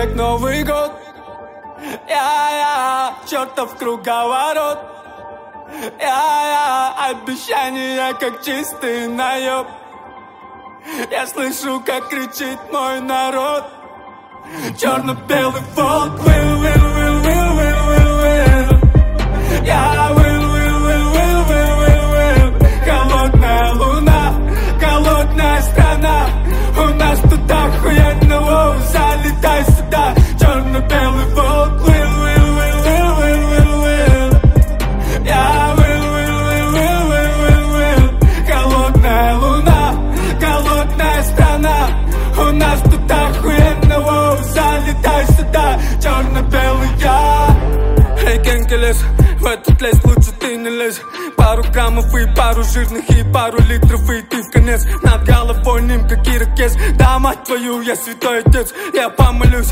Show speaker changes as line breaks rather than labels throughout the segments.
как Новый год. Я чертов круговорот. Я обещания, как чистый наеб. Я слышу, как кричит мой народ. Черно-белый фолк, will, will, will, will, will, will, will. Я will, will, will, will, will, will, will. Холодная луна, голодная страна. У нас тут охуенно, воу, залетай сюда. Черно-белый фолк, will, will, will, will, will, will, will. Я will, will, will, will, will, will, will. Холодная луна, голодная страна. У нас тут охуенно, воу, залетай сюда. Черно-белый я. Эй, Кенкелес, в этот лес лучше ты не лезь. Пару граммов и пару жирных, и пару литров, и ты в конец. Над головой ним, как ирокез. Да, мать твою, я святой отец. Я помолюсь,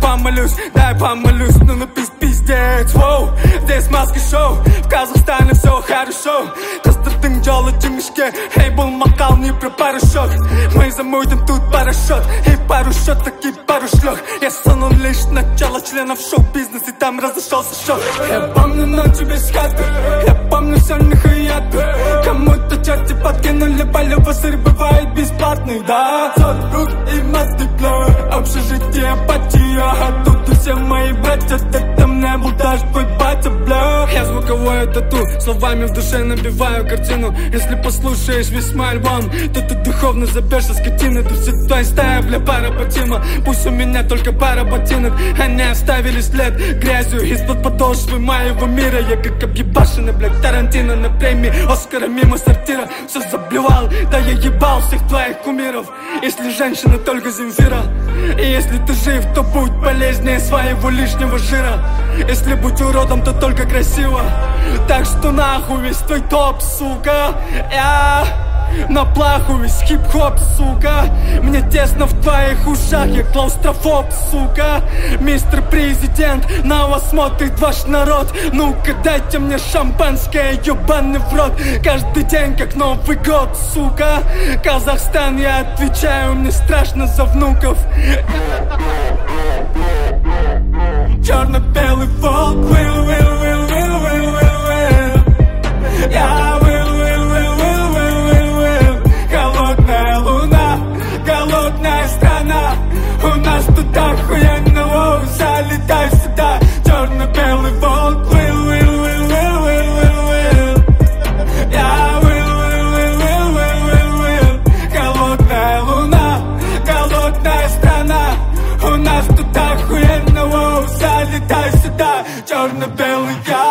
дай помолюсь. Ну напись пиздец, воу. Здесь маски шоу, в Казахстане все хорошо. Костырдың жолы жіңішке, эй, бұл мақал не про порошок. Мы замутим тут парашют, и пару шоток, и пару шлёх. Я сунул лишь начало членов шоу-бизнес, и там разошелся шок. Я помню ночи без хаты, я помню все нихуято. Кому-то черти подкинули, полюбовь сыр бывает бесплатный, да. Сорок и мастер-класс, общежитие апатия. А тут все мои братья, это мне был даже твой батя, бля. Я звуковое тату, словами в душе набиваю картину. Если послушаешь весь мой альбом, то ты духовно забьешься скотина. Ты все твоя стая, бля, пара ботинок. Пусть у меня только пара ботинок. Они оставили след грязью из-под подошвы моего мира. Я как объебашенный, блядь, Тарантино на премии Оскара мимо сортира. Все заблевал, да я ебал всех твоих кумиров. Если женщина, только Земфира. И если ты жив, то будь полезнее своего лишнего жира. Если быть уродом, то только красиво. Так что нахуй весь твой топ, сука. Я на плаху весь хип-хоп, сука. Мне тесно в твоих ушах, я клаустрофоб, сука. Мистер Президент, на вас смотрит ваш народ. Ну-ка дайте мне шампанское, ёбаный в рот. Каждый день как Новый год, сука. Казахстан, я отвечаю, мне страшно за внуков. Черно-белый фолк, will, will, will, will, will, will, will. Я will, will, will, will, will, will, will. Холодная луна, голодная страна. У нас тут охуенно, воу, залетай сюда. Черно-белый фолк, will, will, will, will, will, will, will. Я will, will, will, will, will, will, will. Холодная луна, голодная страна. У нас тут охуенно, воу, залетай сюда. Черно-белый я.